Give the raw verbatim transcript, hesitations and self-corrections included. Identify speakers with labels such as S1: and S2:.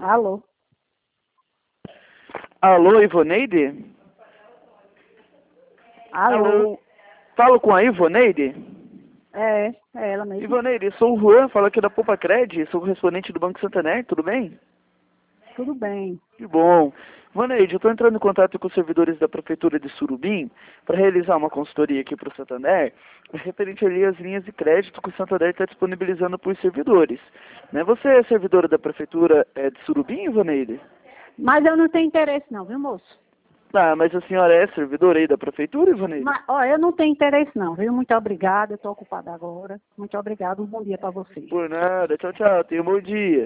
S1: Alô?
S2: Alô, Ivoneide?
S1: Alô?
S2: Falo com a Ivoneide?
S1: É, é ela mesmo.
S2: Ivoneide, sou o Juan, falo aqui da Poupa Cred, sou correspondente do Banco Santander, tudo bem?
S1: Tudo bem.
S2: Que bom. Ivoneide, eu estou entrando em contato com os servidores da Prefeitura de Surubim para realizar uma consultoria aqui para o Santander, referente ali às linhas de crédito que o Santander está disponibilizando para os servidores. Né? Você é servidora da Prefeitura é, de Surubim, Ivoneide?
S1: Mas eu não tenho interesse não, viu, moço?
S2: Ah, mas a senhora é servidora aí da Prefeitura, Ivoneide?
S1: Mas, ó, eu não tenho interesse não, viu? Muito obrigada, eu estou ocupada agora. Muito obrigada, um bom dia para vocês.
S2: Por nada. Tchau, tchau. Tenha um bom dia.